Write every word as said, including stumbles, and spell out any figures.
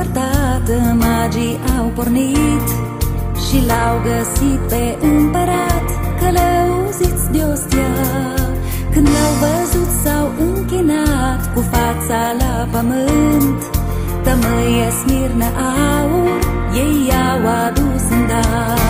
depărtată, magii au pornit și l-au găsit pe împărat, călăuziți de o stea. Când l-au văzut s-au închinat cu fața la pământ. Tămâie, smirnă, aur, ei i-au adus în dar.